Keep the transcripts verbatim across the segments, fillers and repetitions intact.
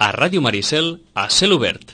A Ràdio Maricel, a cel obert.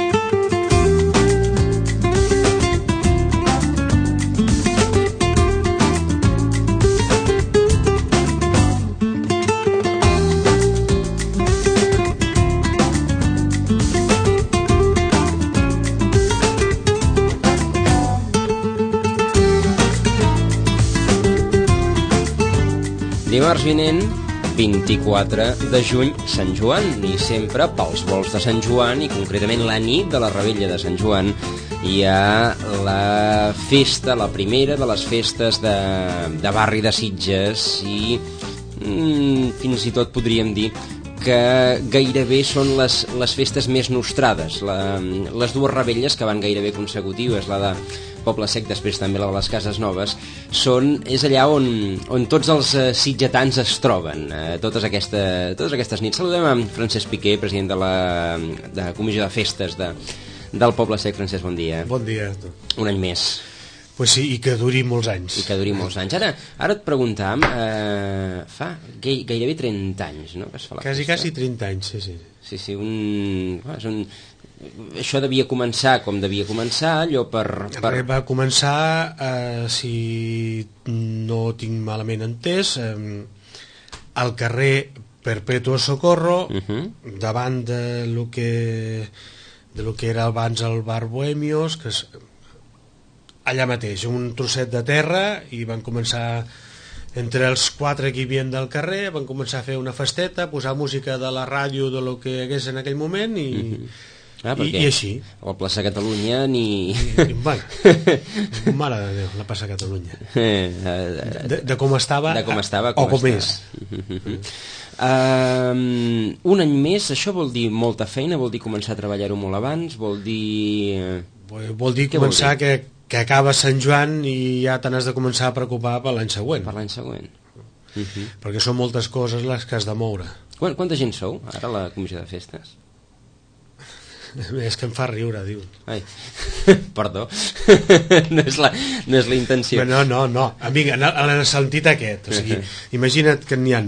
Dimarts vinent, vint-i-quatre de juny, Sant Joan, i sempre pels volts de Sant Joan, i concretament la nit de la Revetlla de Sant Joan, hi ha la festa, la primera de les festes de, de barri de Sitges, i mm, fins i tot podríem dir que gairebé són les, les festes més nostrades. La, les dues Revetlles, que van gairebé consecutives, la de Poble Sec, després també la de les Cases Noves, són, és allà on, on tots els uh, sitgetans es troben, uh, totes, aquesta, totes aquestes nits. Saludem a Francesc Piqué, president de la, de la Comissió de Festes de, del Poble Sec. Francesc, bon dia. Bon dia. Un any més. Pues sí, i que duri molts anys. I que duri molts anys. Ara, ara et preguntàvem, eh, fa gai, gairebé trenta anys, no?, que es fa la quasi, festa. Quasi trenta anys, sí, sí. Sí, sí, un... és un... Això devia començar com devia començar, allò per... per... Va començar, eh, si no tinc malament entès, eh, al carrer Perpetuo Socorro, uh -huh. davant de lo que, de lo que era abans el bar Bohemios, que és allà mateix, un trosset de terra, i van començar... Entre els quatre que hi havia del carrer van començar a fer una festeta, posar música de la ràdio, de lo que hagués en aquell moment, i... Uh -huh. Ah, I, i així a la plaça Catalunya ni... I, bueno, mare de Déu, la plaça Catalunya de, de com estava, de com estava com o com està. és. uh, un any més, això vol dir molta feina, vol dir començar a treballar-ho molt abans, vol dir... Vol, vol dir començar vol dir? Que, que acaba Sant Joan i ja te n'has de començar a preocupar per l'any següent, per l'any següent. Uh -huh. Perquè són moltes coses les que has de moure. Quant, quanta gent sou ara a la Comissió de Festes? És que em fa riure, diu. Ai, perdó. no és la, no és la intenció. No, no, no. Amiga, en el sentit aquest. O sigui, imagina't que n'hi ha...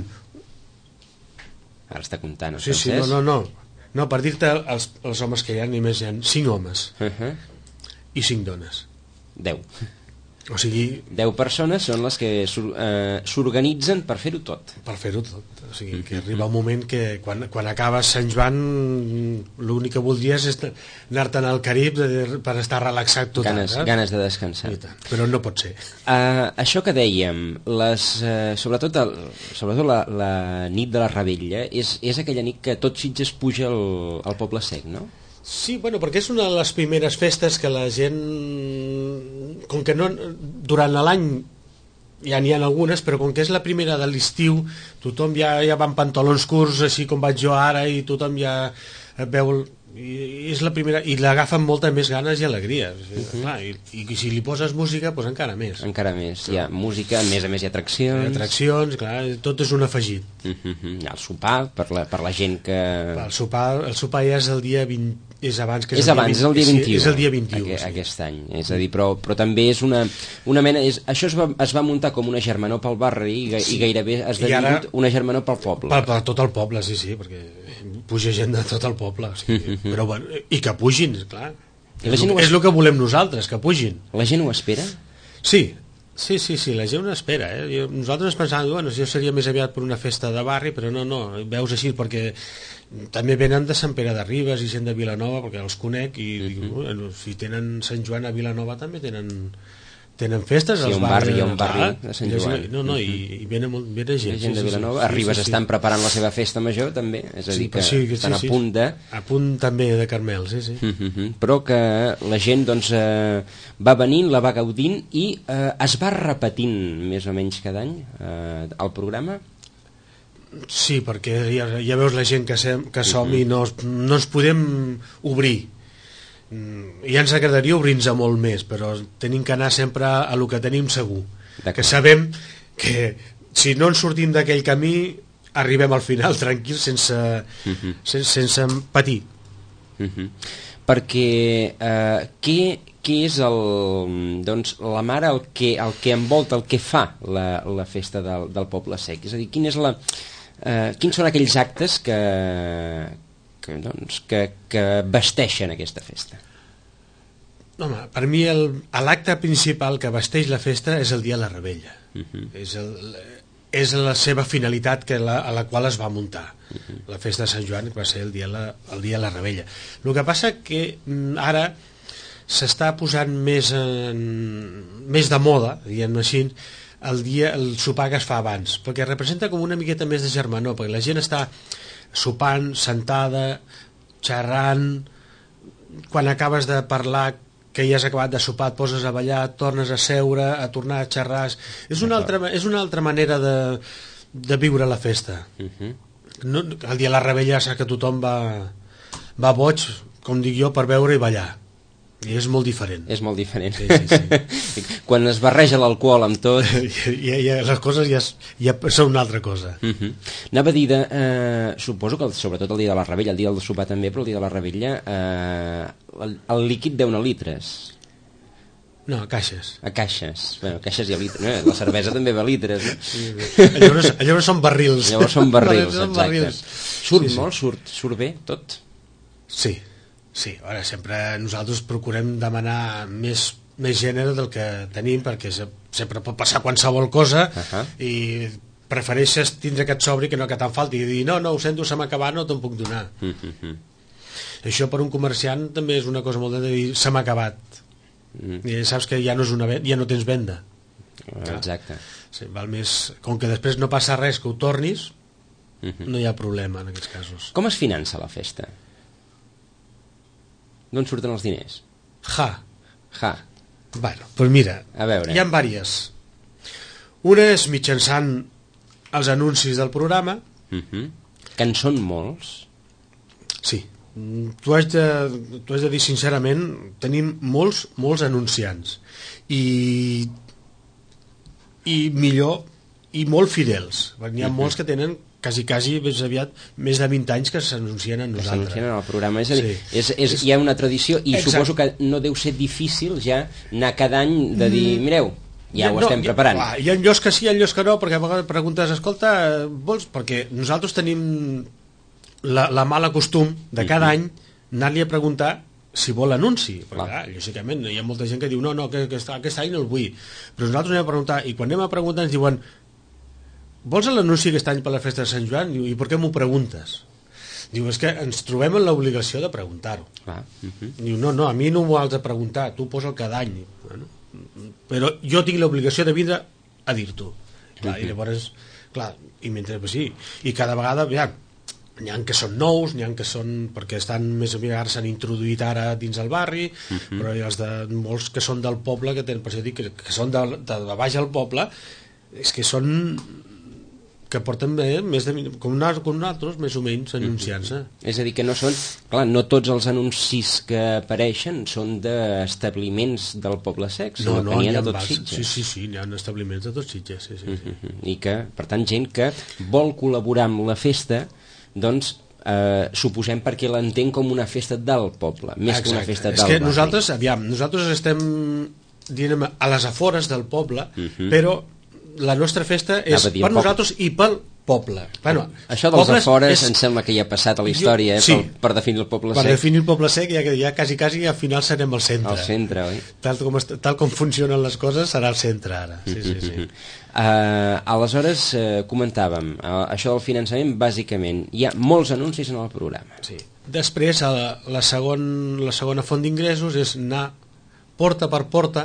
Ara està comptant, sí, sí, no, no, no. No, per dir-te els, els homes que hi ha, només hi ha cinc homes uh -huh. i cinc dones. Deu. O sigui... Deu persones són les que s'organitzen eh, per fer-ho tot. Per fer-ho tot. O sigui, que arriba un moment que quan, quan acabes Sant Joan l'únic que voldries és anar-te'n al Carib de, per estar relaxat total. Ganes, eh? ganes de descansar. Però no pot ser. Uh, això que dèiem, les, uh, sobretot, el, sobretot la, la nit de la Revetlla, és, és aquella nit que tot Sitges puja al, al Poble Sec, no? Sí, bueno, perquè és una de les primeres festes que la gent, com que no, durant l'any ja n'hi ha algunes, però com que és la primera de l'estiu, tothom ja, ja va en pantalons curts, així com vaig jo ara, i tothom ja veu... I és la primera, i l'agafen molta més ganes i alegria. Uh -huh. Clar, i, i si li poses música, doncs encara més. Encara més, hi ha música, a més a més hi ha atraccions. Hi ha atraccions, clar, tot és un afegit. Uh -huh. Hi ha el sopar, per la, per la gent que... El sopar, el sopar ja és el dia vint, és abans que és, és el abans, dia és el dia vint-i-u. Sí, és el dia vint-i-u. Aqu sí. Aquest any, és a dir, però, però també és una, una mena... És, això es va, es va muntar com una germanor pel barri i, sí. i gairebé ha esdevingut una germanor pel poble. Per, per tot el poble, sí, sí, perquè puja gent de tot el poble. O sigui, uh -huh. Però bueno, i que pugin, clar. És, el, és el que volem nosaltres, que pugin. La gent ho espera? Sí, sí, sí, sí, la gent ho espera. Eh? Jo, nosaltres pensàvem, bueno, jo seria més aviat per una festa de barri, però no, no, veus així, perquè també venen de Sant Pere de Ribes i gent de Vilanova, perquè els conec, i uh -huh. dic, bueno, si tenen Sant Joan a Vilanova també tenen... tenen festes, sí, els un barri, barri, un barri clar, de Sant Joan. No, no, i, i venen, molt, venen gent, gent sí, de Vilanova. Sí, A Ribes sí, sí, estan sí. preparant la seva festa major també, és a dir, que sí, sí, estan sí, a punt de... A punt també de Carmel, sí, sí. Uh -huh. Però que la gent doncs eh, va venint, la va gaudint i eh, es va repetint més o menys cada any eh, el programa. Sí, perquè ja, ja veus la gent que, sem, que som uh -huh. i no, no ens podem obrir. Ja ens agradaria obrir-nos molt més, però tenim que anar sempre a lo que tenim segur, que sabem que si no ens sortim d'aquell camí arribem al final tranquils sense, uh -huh. sense, sense patir. Uh -huh. Perquè eh, què, què és el, doncs, la mare el que, el que envolta, el que fa la, la festa del, del Poble Sec? És a dir, quin és la, eh, quins són aquells actes que que, doncs, que, que vesteixen aquesta festa? Home, per mi l'acte principal que vesteix la festa és el dia de la revetlla. Uh-huh. És, el, és la seva finalitat que la, a la qual es va muntar. Uh-huh. La festa de Sant Joan va ser el dia, la, el dia de la revetlla. El que passa que ara s'està posant més, en, més de moda, diguem-ne així, el dia, el sopar que es fa abans, perquè representa com una miqueta més de germanor, perquè la gent està sopant, sentada, xerrant, quan acabes de parlar que ja has acabat de sopar, et poses a ballar, tornes a seure, a tornar a xerrar. És una altra, és una altra manera de, de viure la festa. Uh-huh. No, el dia de la revetlla saps que tothom va, va boig, com dic jo, per veure i ballar. I és molt diferent. És molt diferent. Sí, sí, sí. Quan es barreja l'alcohol amb tot... ja, ja, les coses ja, ja són una altra cosa. Uh-huh. Anava a dir, de, eh, suposo que sobretot el dia de la revetlla, el dia del sopar també, però el dia de la revetlla, eh, el, el líquid deu anar litres. No, a caixes. A caixes. Bueno, a caixes i a litres. Eh? La cervesa també va a litres. No? Sí, llavors, llavors són barrils. Llavors són barrils, són exacte. Barrils. Surt sí, sí. molt? Surt, surt bé tot? Sí. Sí, ara sempre nosaltres procurem demanar més, més gènere del que tenim, perquè sempre pot passar qualsevol cosa uh-huh. i prefereixes tindre aquest sobri que no que te'n falti i dir, no, no, ho sento, se m'ha acabat, no te'n puc donar. Uh-huh. Això per un comerciant també és una cosa molt de dir, se m'ha acabat. Uh-huh. I saps que ja no, és una venda, ja no tens venda. Uh, exacte. Sí, val més, com que després no passa res que ho tornis, uh-huh. no hi ha problema en aquests casos. Com es finança la festa? D'on surten els diners? Ja. Ja. Bueno, doncs mira, a veure. Hi ha diverses. Una és mitjançant els anuncis del programa. Uh-huh. Que en són molts? Sí. T'ho haig de, t'ho haig de dir sincerament, tenim molts, molts anunciants. I, i millor, i molt fidels. N'hi ha uh-huh. molts que tenen quasi, quasi, més aviat, més de vint anys que s'anuncien en nosaltres. Que s'anuncien en el programa. És a dir, sí. és, és, hi ha una tradició i exacte. Suposo que no deu ser difícil ja anar cada any de dir, mireu, ja, ja ho no, estem preparant. Ja, hi ha llocs que sí, hi ha llocs que no, perquè a vegades preguntes, escolta, vols? Perquè nosaltres tenim la, la mala costum de cada uh-huh. any anar-li a preguntar si vol anunci, perquè clar, lògicament hi ha molta gent que diu no, no, que, que aquest any no el vull, però nosaltres anem a preguntar i quan anem a preguntar ens diuen vols l'anunci aquest any per la festa de Sant Joan? Diu, i per què m'ho preguntes? Diu, és que ens trobem en l'obligació de preguntar-ho. Ah, uh-huh. Diu, no, no, a mi no m'ho has de preguntar, tu posa'l cada any. Bueno, però jo tinc l'obligació de vindre a dir-t'ho. Clar, uh-huh. I llavors, clar, i mentre, pues sí, i cada vegada, ja, n'hi ha que són nous, n'hi ha que són, perquè estan més o menys s'han introduït ara dins el barri, uh-huh. però hi ha els de, molts que són del poble, que tenen, per això dic, que, que són de, de, de baix al poble, és que són que porten bé, més de, com, com nosaltres, més o menys, anunciant-se. Mm-hmm. És a dir, que no són... Clar, no tots els anuncis que apareixen són d'establiments del Poble Sec, sinó no, no, que n'hi ha de tots Sitges. Sí, sí, sí, n'hi ha establiments de tots Sitges, sí, sí, mm-hmm. sí. I que, per tant, gent que vol col·laborar amb la festa, doncs, eh, suposem perquè l'entén com una festa del poble, més exacte. Que una festa del barri. És que nosaltres, aviam, nosaltres estem, diguem, a les afores del poble, mm-hmm. però la nostra festa és per nosaltres i pel poble. Bueno, això dels afores és... em sembla que ja ha passat a la història, jo, sí, eh, per, per definir el poble per sec. Per definir el poble sec, ja, ja quasi, quasi al final serem al centre. Al centre, oi? Tal com, tal com funcionen les coses, serà al centre ara. Sí, sí, sí. Uh, aleshores, uh, comentàvem, uh, això del finançament, bàsicament, hi ha molts anuncis en el programa. Sí. Després, la, la, segon, la segona font d'ingressos és anar porta per porta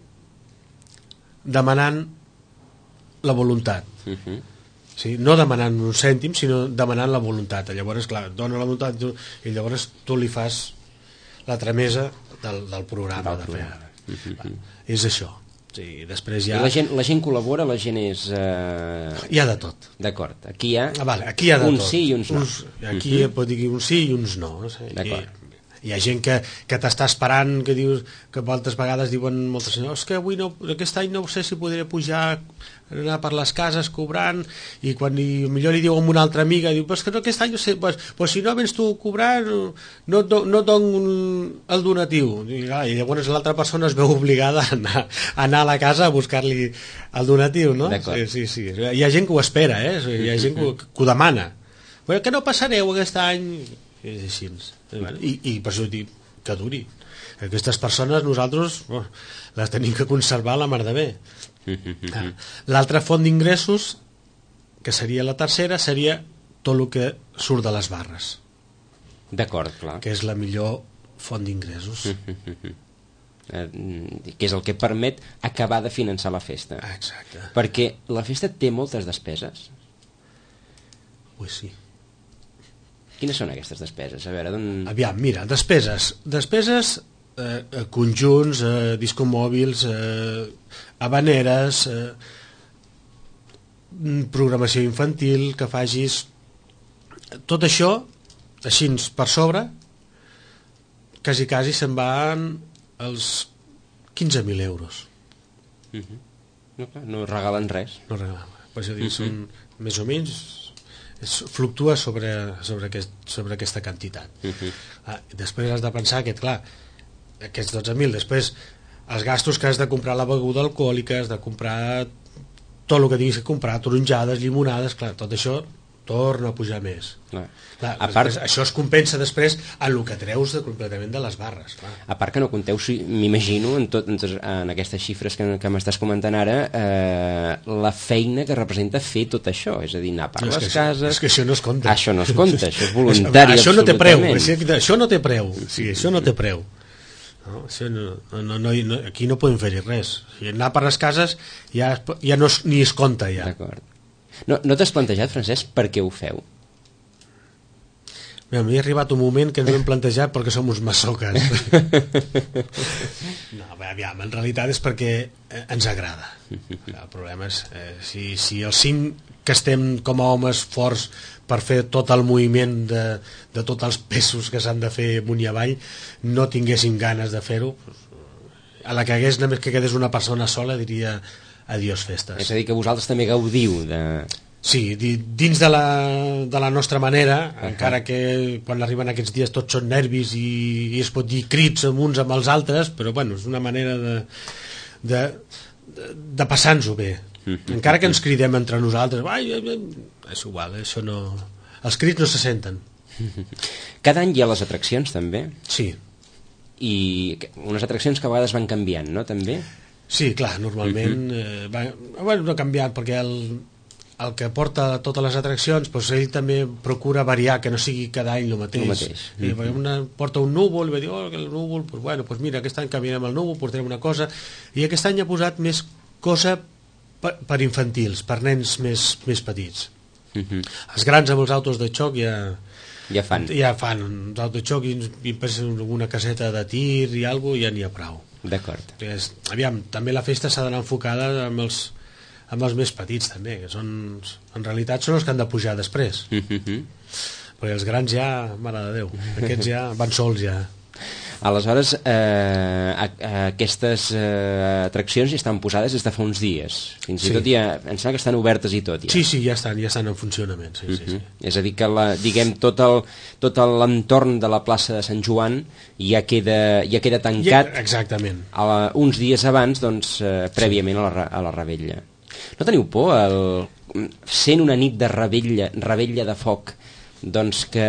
demanant la voluntat. Uh-huh. Sí, no demanant un cèntim, sinó demanant la voluntat. Llavors, clar, dona la voluntat i llavors tu li fas la tramesa del, del programa. Del de programa. Uh-huh. Va, és això. Sí, després ja... La gent, la gent col·labora, la gent és... Eh... Hi ha de tot. D'acord. Aquí hi ha, ah, vale, aquí hi ha de uns tot. Sí i uns no. Uns, aquí uh-huh. pot dir uns sí i uns no. D'acord. Hi ha gent que, que t'està esperant, que dius que moltes vegades diuen moltes senyors, és que avui no, aquest any no sé si podré pujar, anar per les cases cobrant, i quan li, millor li diu a una altra amiga, diu, però és que no, aquest any no sé, pues, pues si no vens tu cobrant, no, no, no dono el donatiu. I, clar, i llavors l'altra persona es veu obligada a anar, a anar a la casa a buscar-li el donatiu, no? Sí, sí, sí. Hi ha gent que ho espera, eh? Hi ha gent que, que ho demana. Però que no passareu aquest any... és així. Bueno. I, I per això dic que duri. Aquestes persones nosaltres oh, les tenim que conservar a la mar de bé. Ah. L'altra font d'ingressos, que seria la tercera, seria tot el que surt de les barres. D'acord, clar. Que és la millor font d'ingressos. Eh, que és el que permet acabar de finançar la festa. Exacte. Perquè la festa té moltes despeses. Pues sí. Quines són aquestes despeses? A veure, d'on... Aviam, mira, despeses. Despeses, eh, conjunts, eh, discomòbils, eh, habaneres, eh, programació infantil, que facis... Tot això, així per sobre, quasi, quasi se'n van els quinze mil euros. Uh-huh. No, no regalen res. No regalen. Per això dic, uh-huh. Són més o menys... Es fluctua sobre, sobre, aquest, sobre aquesta quantitat. Uh-huh. Ah, després has de pensar que, clar, aquests dotze mil, després els gastos que has de comprar la beguda alcohòlica, has de comprar tot el que tinguis que comprar, taronjades, llimonades, clar, tot això torna a pujar més. Clar. Clar, a part, això es compensa després en el que treus de, completament de les barres. Clar. A part que no compteu, m'imagino, en, tot, en, tot, en aquestes xifres que, que m'estàs comentant ara, eh, la feina que representa fer tot això, és a dir, anar per no, les cases... És que això no es compta. Això no es compta, això és voluntari. Això no té preu, això no té preu. Sí, això no té preu. No, això no, no, no, no, aquí no podem fer-hi res. Si anar per les cases ja, ja no es, ni es compta ja. D'acord. No, no t'has plantejat, Francesc, per què ho feu? Bé, m'hi ha arribat un moment que ens ho hem plantejat perquè som uns massoques. No, bé, aviam, en realitat és perquè ens agrada. El problema és eh, si, si els cinc que estem com a homes forts per fer tot el moviment de, de tots els pesos que s'han de fer amunt i avall no tinguéssim ganes de fer-ho, a la que hagués només que quedés una persona sola diria adiós festes. És a dir, que vosaltres també gaudiu de... Sí, dins de la, de la nostra manera, uh-huh. Encara que quan arriben aquests dies tots són nervis i, i es pot dir crits amb uns amb els altres, però bueno, és una manera de, de, de, de passar-nos-ho bé. Uh-huh. Encara que ens cridem entre nosaltres, ai, ai, ai, és igual, això no... Els crits no se senten. Uh-huh. Cada any hi ha les atraccions, també? Sí. I unes atraccions que a vegades van canviant, no, també? Sí, clar, normalment uh-huh. eh, va, bueno, no ha canviat perquè el, el que porta totes les atraccions doncs ell també procura variar, que no sigui cada any el mateix, el mateix. I, uh-huh. Una porta un núvol i va dir, oh, el núvol, pues, bueno, pues mira, aquest any canviarem el núvol, portarem una cosa, i aquest any ha posat més cosa per, per infantils, per nens més, més petits. Uh-huh. Els grans amb els autos de xoc ja ja fan, ja fan els autos de xoc i, i una caseta de tir i alguna cosa, ja n'hi ha prou. D'acord. Aviam, també la festa s'ha d'anar enfocada amb els, amb els més petits també, que són, en realitat són els que han de pujar després. Uh-huh. Perquè els grans ja, mare de Déu, aquests ja van sols ja. Aleshores, eh, aquestes eh, atraccions ja estan posades des de fa uns dies. Fins i sí. tot ja, em sembla que estan obertes i tot. Ja. Sí, sí, ja estan, ja estan en funcionament. Sí, uh-huh. sí, sí. És a dir, que la, diguem, tot el, tot l'entorn de la plaça de Sant Joan ja queda, ja queda tancat. Ja, exactament. A la, uns dies abans, doncs, eh, prèviament a la, a la revetlla. No teniu por, el, sent una nit de revetlla, revetlla de foc, doncs que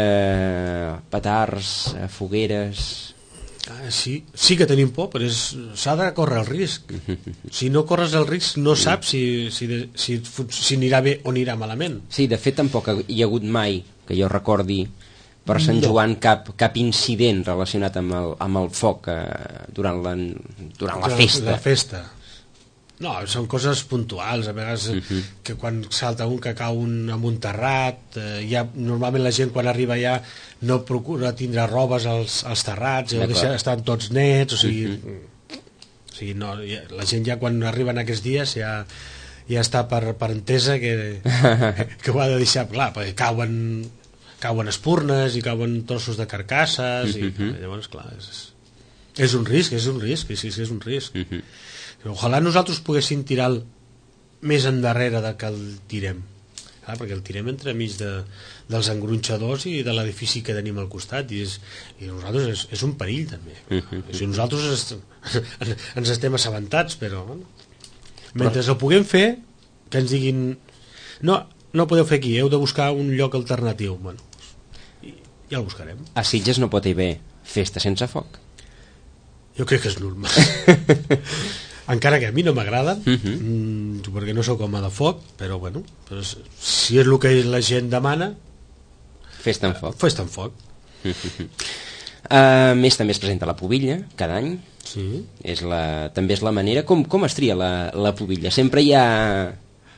petards, fogueres... Ah, sí, sí que tenim por, però s'ha de córrer el risc. Si no corres el risc no saps si, si, si, si anirà bé o anirà malament. Sí, de fet tampoc hi ha hagut mai, que jo recordi, per Sant no. Joan cap, cap incident relacionat amb el, amb el foc eh, durant, la, durant la festa. La festa. No, són coses puntuals, a vegades uh-huh. que quan salta un que cau un, amb un terrat, eh, ja, normalment la gent quan arriba ja no procura tindre robes als, als terrats, ja deixa, estan tots nets, o sigui, uh-huh. o sigui no, ja, la gent ja quan arriben aquests dies ja, ja està per, per entesa que, que ho ha de deixar, clar, perquè cauen, cauen espurnes i cauen trossos de carcasses, uh-huh. i llavors, clar, és, és un risc, és un risc, sí, sí, és un risc. Uh-huh. Ojalà nosaltres poguéssim tirar el, més endarrere del que el tirem. Clar, perquè el tirem entremig de, dels engronxadors i de l'edifici que tenim al costat i, és, i nosaltres és, és un perill també. Uh-huh. Si nosaltres es, ens estem assabentats, però bueno, mentre però... ho puguem fer, que ens diguin no, no podeu fer aquí, heu de buscar un lloc alternatiu. Bueno, i, ja el buscarem. A Sitges no pot haver festa sense foc. Jo crec que és normal. Encara que a mi no m'agrada, uh -huh. mm, perquè no sóc home de foc, però bueno, però si és el que la gent demana, festa en foc. Festa en foc. Uh -huh. A més, també es presenta la pubilla cada any. Sí. És la, també és la manera... Com, com es tria la, la pubilla? Sempre hi ha...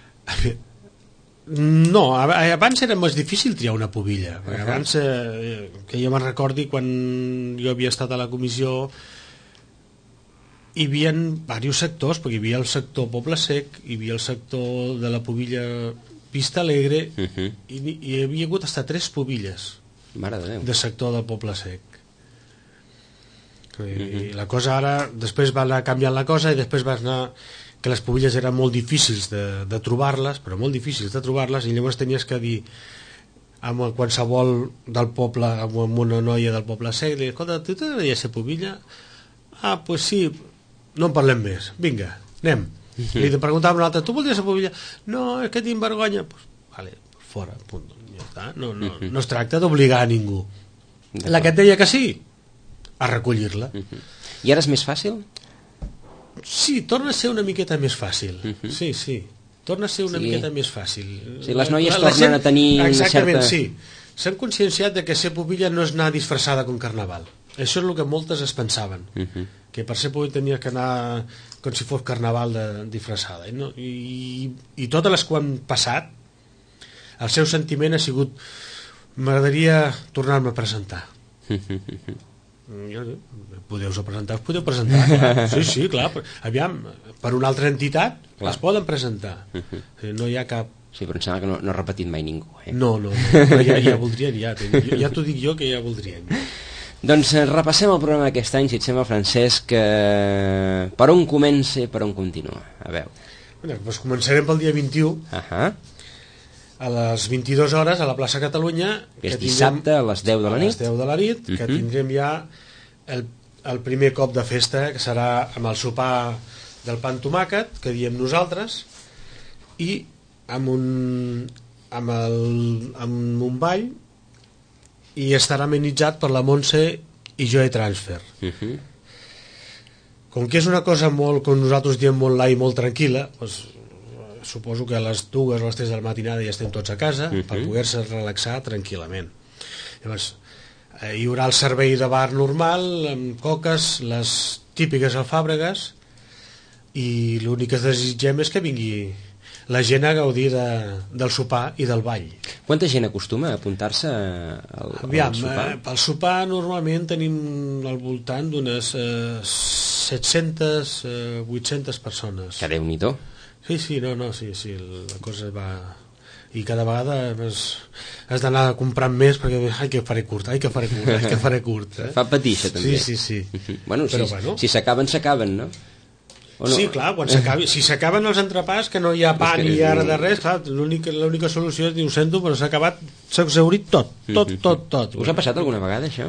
No, abans era més difícil triar una pubilla. Perquè abans, eh, que jo me'n recordi, quan jo havia estat a la comissió, hi havia diversos sectors, perquè hi havia el sector Poble Sec, hi havia el sector de la pubilla Vista Alegre, uh -huh. i, i hi havia hagut hasta tres pubilles. Mare de Déu. De sector del Poble Sec. I, uh -huh. i la cosa ara, després va anar canviant la cosa, i després va anar que les pubilles eren molt difícils de, de trobar-les, però molt difícils de trobar-les, i llavors tenies que dir amb qualsevol del poble, amb una noia del Poble Sec, li dius, escolta, tu t'agradaria ser pubilla? Ah, pues sí, no en parlem més, vinga, anem. Uh -huh. Li preguntava a un altre, tu voldries ser pubilla? No, és que tinc vergonya. Pues, vale, fora, punt, ja està. No, no, uh -huh. no es tracta d'obligar a ningú. La que et deia que sí, a recollir-la. Uh -huh. I ara és més fàcil? Sí, torna a ser una miqueta més fàcil. Uh -huh. Sí, sí, torna a ser una sí. miqueta més fàcil. Sí, les noies la, la tornen gent, a tenir exactament, una certa... sí. S'han conscienciat de que ser pubilla no és anar disfressada com carnaval. Això és el que moltes es pensaven. Uh -huh. Que per ser pubilla tenies que anar com si fos carnaval de, disfressada. I, no, i, I totes les que han passat, el seu sentiment ha sigut: m'agradaria tornar-me a presentar. Uh -huh. Jo, podeu presentar, us podeu presentar, clar. Sí, sí, clar, aviam, per una altra entitat clar. Es poden presentar. Uh -huh. No hi ha cap... Sí, però em sembla que no, no ha repetit mai ningú, eh? No, no, no, però ja, ja voldrien, ja, ja t'ho dic jo que ja voldrien. Doncs eh, repassem el programa d'aquest any, si et sembla, Francesc, eh, per on comença i per on continua, a veure. Bueno, doncs començarem pel dia vint-i-u, uh -huh. a les vint-i-dues hores a la plaça Catalunya, que és que dissabte a les deu de la nit, a les deu de la nit, uh -huh. que tindrem ja el, el primer cop de festa, que serà amb el sopar del pa amb tomàquet, que diem nosaltres, i amb un, amb el, amb un ball, i estarà amenitzat per la Montse i Joe Transfer. Uh -huh. Com que és una cosa molt, com nosaltres diem, molt light, molt tranquil·la, doncs suposo que a les dues o les tres de la matinada ja estem tots a casa, uh -huh. per poder-se relaxar tranquil·lament. Llavors, eh, hi haurà el servei de bar normal, amb coques, les típiques alfàbregues, i l'únic que desitgem és que vingui la gent a gaudir de, del sopar i del ball. Quanta gent acostuma a apuntar-se al, Aviam, al sopar? Eh, pel sopar normalment tenim al voltant d'unes eh, set-centes, eh, vuit-centes persones. Que Déu-n'hi-do. Sí, sí, no, no, sí, sí, la cosa va... I cada vegada has, has d'anar comprant més perquè ai que faré curt, ai que faré curt, ai que faré curt. Eh? Fa patir, això també. Sí, sí, sí. Bueno, Però, si bueno. si s'acaben, s'acaben, no? No? Sí, clar, quan s'acabi, si s'acaben els entrepàs, que no hi ha pa ni hi ha de res, clar, l'única solució és dir, ho sento, però s'ha acabat, s'ha exhaurit tot, tot, tot, tot. Us ha passat alguna vegada, això?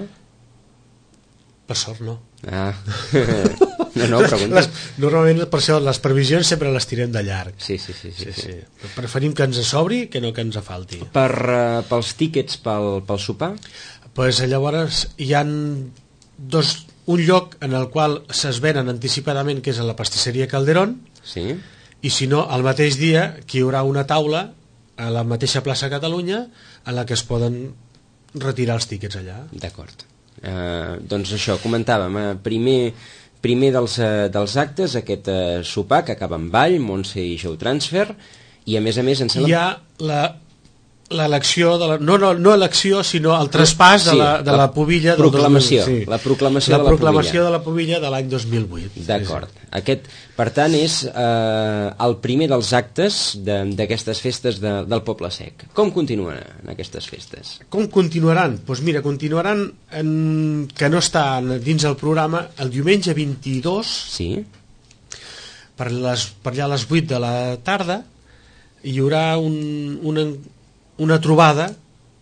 Per sort, no. Ah, no, no, pregunta. Les, normalment, per això, les previsions sempre les tirem de llarg. Sí, sí, sí. sí, sí, sí. sí. Preferim que ens sobri que no que ens falti. Per, uh, pels tíquets pel, pel sopar? Pues, llavors hi han dos... un lloc en el qual es venen anticipadament, que és a la pastisseria Calderón, sí. I si no, al mateix dia que hi haurà una taula a la mateixa plaça Catalunya en la que es poden retirar els tíquets allà. D'acord. Uh, doncs això, comentàvem, uh, primer, primer dels, uh, dels actes, aquest uh, sopar que acaba amb ball, Montse i Show Transfer, i a més a més... Ens hi ha la... l'elecció de la, no, no, no elecció sinó el traspàs sí, de, la, de la, la pubilla del proclamació, dos mil, sí. la proclamació, la de, la proclamació de la pubilla de l'any dos mil vuit. D'acord, sí, sí. Aquest per tant és eh, el primer dels actes d'aquestes festes de, del Poble Sec. Com continuaran aquestes festes? Com continuaran? Doncs pues mira, continuaran en, que no està dins el programa el diumenge vint-i-dos sí. per, les, per allà a les vuit de la tarda hi haurà un, una una trobada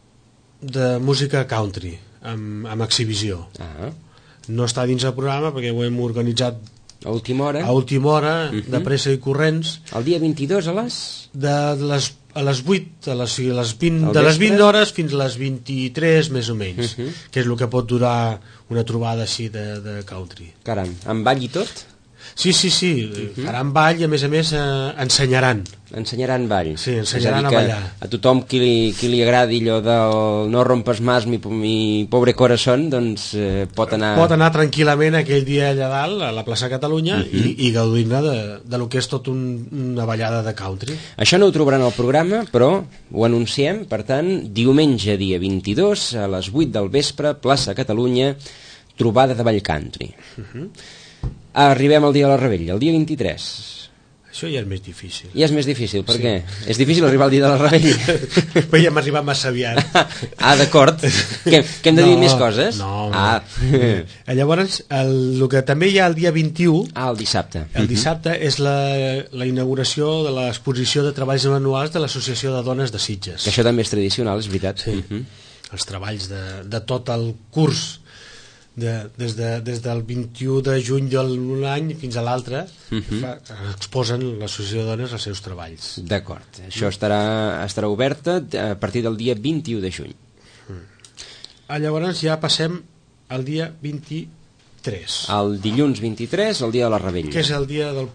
de música country amb, amb exhibició. Ah. No està dins el programa perquè ho hem organitzat a última hora, a última hora uh -huh. de pressa i corrents. El dia vint-i-dos a les? De les, a les vuit, a les, a les vint, Al de les vespre? vint hores fins a les vint-i-tres més o menys, Uh -huh. que és el que pot durar una trobada així de, de country. Caram, amb ball i tot? Sí, sí, sí, uh -huh. faran ball i a més a més eh, ensenyaran. Ensenyaran ball. Sí, ensenyaran És a dir, a que ballar. a tothom qui li, qui li agradi allò del no rompes más mi, mi pobre corazón, doncs eh, pot anar... Pot anar tranquil·lament aquell dia allà dalt, a la plaça Catalunya, Uh -huh. i, i gaudir-ne de, de lo que és tot un, una ballada de country. Això no ho trobaran al programa, però ho anunciem, per tant, diumenge dia vint-i-dos a les vuit del vespre, plaça Catalunya, trobada de ball country. Uh -huh. Arribem al dia de la Rebella, el dia vint-i-tres. Això ja és més difícil. Ja és més difícil, per Sí. què? És difícil arribar al dia de la Rebella. Però ja hem arribat massa aviat. Ah, d'acord. Que, que hem de dir No, més coses? No, Ah. no. Llavors, el, el que també hi ha el dia vint-i-u, Ah, el dissabte. el dissabte, és la, la inauguració de l'exposició de treballs manuals de l'Associació de Dones de Sitges. Que això també és tradicional, és veritat. Sí. Uh -huh. Els treballs de, de tot el curs, de, des, de, des del vint-i-u de juny de l'any fins a l'altre, Uh -huh. exposen l'Associació de Dones els seus treballs. D'acord. Això estarà, estarà oberta a partir del dia vint-i-u de juny. Ah, llavors ja passem al dia vint-i-tres, El dilluns vint-i-tres, el dia de la Rebella. que és el dia del...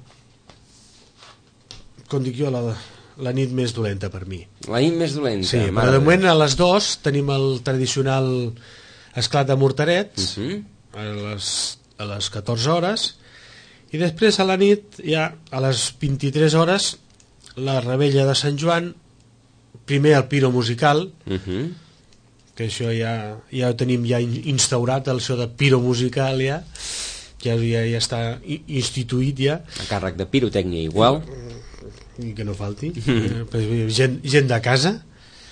com dic jo, la, la nit més dolenta per mi. La nit més dolenta. Sí, mare però de de moment a les dues tenim el tradicional esclat de morterets, Uh -huh. a les, a les catorze hores, i després a la nit, ja a les vint-i-tres hores, la Rebella de Sant Joan, primer el piro musical, Uh -huh. que això ja, ja ho tenim ja in- instaurat, el so de piro musical ja, ja, ja, ja està i- instituït ja, A càrrec de pirotècnia igual. i que no falti, eh, pues, gent, gent de casa,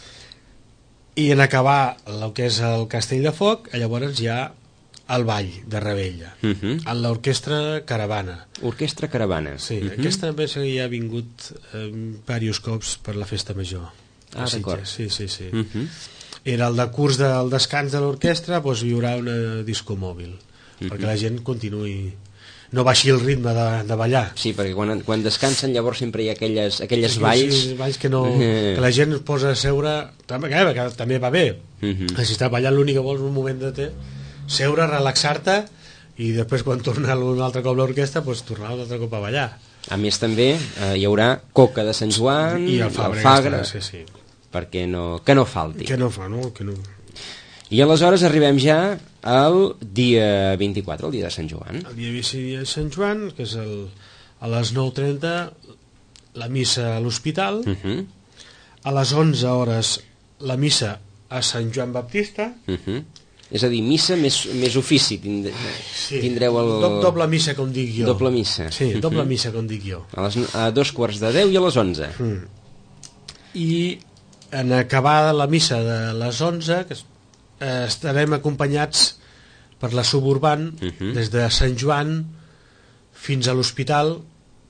i en acabar el que és el Castell de Foc, llavors hi ha el ball de Rebella, Uh -huh. en l'orquestra Caravana. Orquestra Caravana. Sí, Uh uh -huh. -huh. aquesta també ja ha vingut eh, diversos cops per la festa major. Ah, a Sitges. d'acord. Sí, sí, sí. Uh -huh. Era el de curs del descans de l'orquestra, doncs viurà una disco mòbil, Uh -huh. perquè la gent continuï, no baixi el ritme de, de ballar. Sí, perquè quan, quan descansen llavors sempre hi ha aquelles, aquelles Sí, valls... sí, valls que, no, que la gent es posa a seure, també, que, que també va bé. Uh -huh. Si estàs ballant, l'únic que vols un moment de te, seure, relaxar-te, i després quan torna un altre cop l'orquestra, doncs tornar un altre cop a ballar. A més també eh, hi haurà coca de Sant Joan, I el Fagre, Fagre, sí, sí. perquè no, que no falti. Que no fa, no? Que no... I aleshores arribem ja al dia vint-i-quatre, el dia de Sant Joan. El dia vint de Sant Joan, que és el, a les nou trenta, la missa a l'hospital, Uh -huh. a les onze hores la missa a Sant Joan Baptista, Uh -huh. És a dir, missa més, més ofici, tind sí, tindreu el... do, doble missa, com dic jo. Doble missa. Sí, doble Uh -huh. missa, com dic jo. A, les, a dos quarts de deu i a les onze. Mm. I en acabar la missa de les onze, que es- eh, estarem acompanyats per la suburban, Uh -huh. des de Sant Joan fins a l'hospital.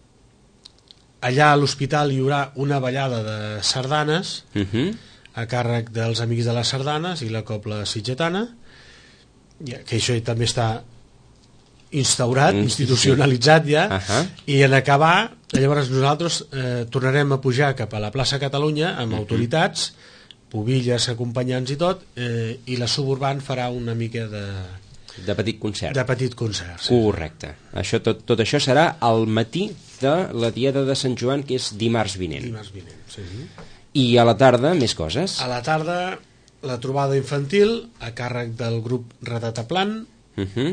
Allà a l'hospital hi haurà una ballada de sardanes Uh -huh. a càrrec dels Amics de les Sardanes i la Cobla Sitgetana, ja, que això també està instaurat, Mm, institucionalitzat ja, Uh -huh. i en acabar, llavors nosaltres eh, tornarem a pujar cap a la plaça Catalunya amb Uh -huh. autoritats, pubilles, acompanyants i tot, eh, i la suburban farà una mica de, De petit concert. de petit concert. Sí. Correcte. Això, tot, tot això serà al matí de la diada de Sant Joan, que és dimarts vinent. Dimarts vinent, sí. I a la tarda, més coses. A la tarda, la trobada infantil a càrrec del grup Ratataplan. Uh -huh.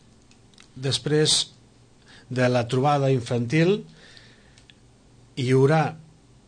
Després de la trobada infantil hi haurà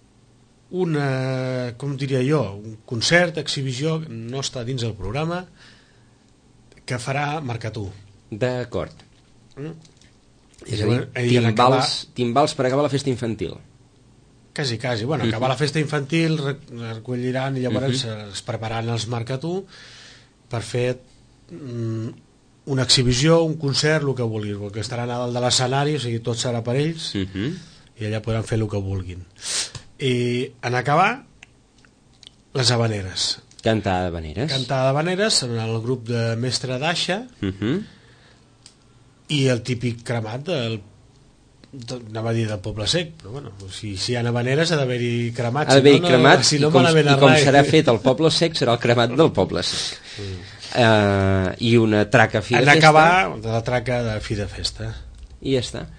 una, com diria jo, un concert, exhibició, no està dins el programa, que farà Marcatú. D'acord. Mm? És a dir, I en timbals, acabar, timbals per acabar la festa infantil. quasi, quasi. Bueno, acabar la festa infantil, re- recolliran i llavors uh -huh. es prepararan els Marcatú per fer mm, una exhibició, un concert, el que vulguis, perquè estaran a dalt de l'escenari, o sigui, tot serà per ells, Uh -huh. i allà podran fer el que vulguin. I en acabar, les habaneres. Cantar d'habaneres. Cantar d'habaneres en el grup de Mestre d'Aixa Uh -huh. i el típic cremat del anava a dir del Poble Sec, però bueno, si, si hi ha havaneres ha d'haver-hi cremat, ha d'haver-hi si no, cremat, no, si no i, com, i com rai. serà fet el Poble Sec serà el cremat del Poble Sec. Mm. Uh, i una traca a fi de en festa, acabar de la traca de fi de festa, i ja està.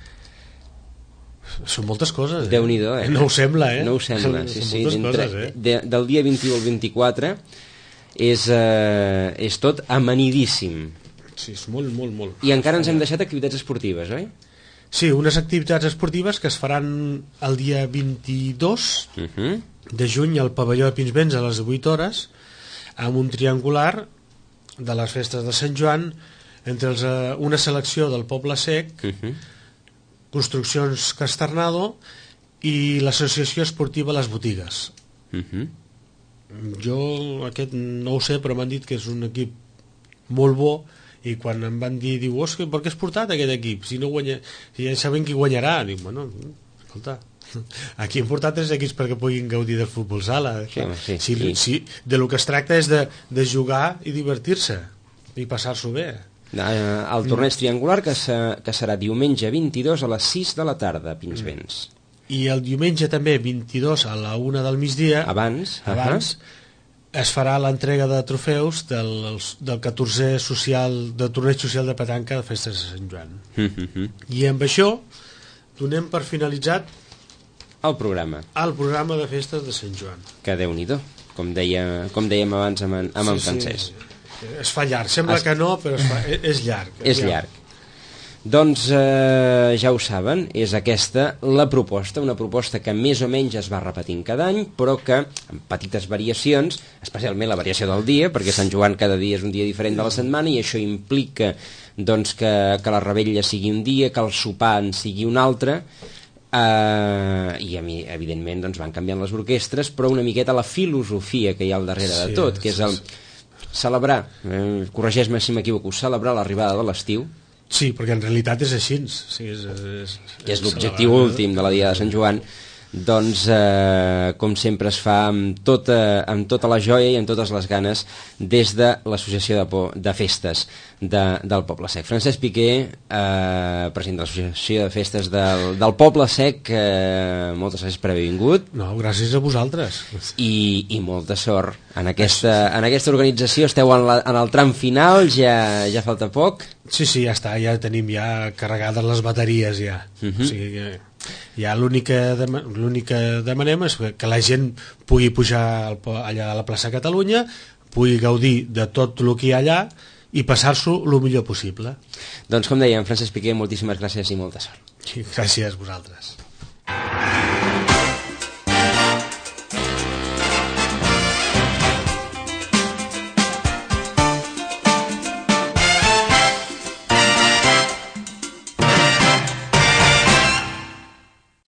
Són moltes coses, eh? Déu-n'hi-do, eh? No ho sembla, eh? No ho sembla, sí, són sí. moltes Dintre, coses, eh? de, del dia vint-i-u al vint-i-quatre és, eh, és tot amanidíssim. Sí, és molt, molt, molt. I encara ens hem deixat activitats esportives, oi? Sí, unes activitats esportives que es faran el dia vint-i-dos uh-huh. de juny al pavelló de Pinsbens a les vuit hores, amb un triangular de les festes de Sant Joan entre els, eh, una selecció del Poble Sec, uh-huh. Construccions Casternado i l'associació esportiva Les Botigues. Uh-huh. Jo aquest no ho sé, però m'han dit que és un equip molt bo, i quan em van dir, diu, Òscar, per què has portat aquest equip? Si no guanya, si ja sabem qui guanyarà. Dic, bueno, escolta, aquí hem portat tres equips perquè puguin gaudir del futbol sala. Sí, home, sí, si, sí. si, de lo que es tracta és de, de jugar i divertir-se i passar-s'ho bé. El torneig triangular que, se, que serà diumenge vint-i-dos a les sis de la tarda a Pinsbens. I el diumenge també vint-i-dos a la una del migdia abans, abans uh -huh. es farà l'entrega de trofeus del, del catorzè social, del torneig social de petanca de festes de Sant Joan. uh -huh. I amb això donem per finalitzat el programa el programa de festes de Sant Joan, que Déu-n'hi-do, com, deia, com dèiem abans amb en, amb sí, en Francesc. Sí. Es fa llarg, sembla es... que no, però es fa, és llarg. És llarg. Doncs eh, ja ho saben, és aquesta la proposta, una proposta que més o menys es va repetint cada any, però que amb petites variacions, especialment la variació del dia, perquè Sant Joan cada dia és un dia diferent de la setmana i això implica doncs, que, que la revetlla sigui un dia, que el sopar en sigui un altre, eh, i a mi, evidentment doncs, van canviant les orquestres, però una miqueta la filosofia que hi ha al darrere sí, de tot, que és el celebrar, eh, corregeix-me si m'equivoco, celebrar l'arribada de l'estiu. Sí, perquè en realitat és així. Sí, és, és, és, que és l'objectiu últim de la Dia de Sant Joan. Doncs, eh, com sempre es fa amb tota, amb tota la joia i amb totes les ganes des de l'Associació de, de Festes de, del Poble Sec. Francesc Piqué, eh, president de l'Associació de Festes del, del Poble Sec, eh, moltes gràcies per haver vingut. No, gràcies a vosaltres. I, i molta sort en aquesta, en aquesta organització. Esteu en, la, en el tram final, ja, ja falta poc. Sí, sí, ja està, ja tenim ja carregades les bateries ja. Uh-huh. O sigui que ja l'únic que, dem l'únic que demanem és que la gent pugui pujar al, allà a la plaça Catalunya, pugui gaudir de tot el que hi ha allà i passar-s'ho el millor possible. Doncs com dèiem, Francesc Piqué, moltíssimes gràcies i molta sort. Gràcies a vosaltres.